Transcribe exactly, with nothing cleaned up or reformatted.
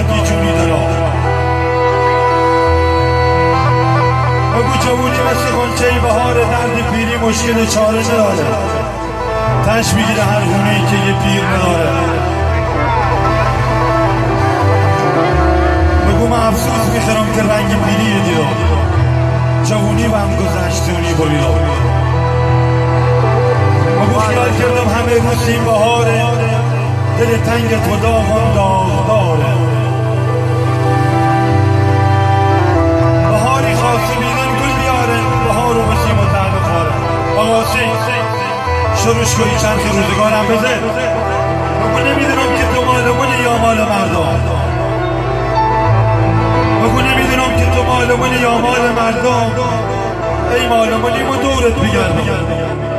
راحتی جونی داره. بگو جوونی مثل غنچه بهار، درد پیری مشکل چاره نداره، تش میگیره هر خونه‌ای که یه پیر نداره. بگو من افسوس میخورم که رنگ پیری دیدم، جوونی و هم گذشتونی ببینم. بگو خیال کردم همه روز این بهاره، دل تنگ تو داغم داغداره. بهاری خواسته بیدم گل بیاره، بهار و بسیم و تحت خاره. آقا سی شروش کنی چند روزگارم بده. بگو نمیدونم که تو مال منی یا مال مردم، بگو نمیدونم که تو مال منی یا مال مردم. ای مال منی ما دورت بگردم.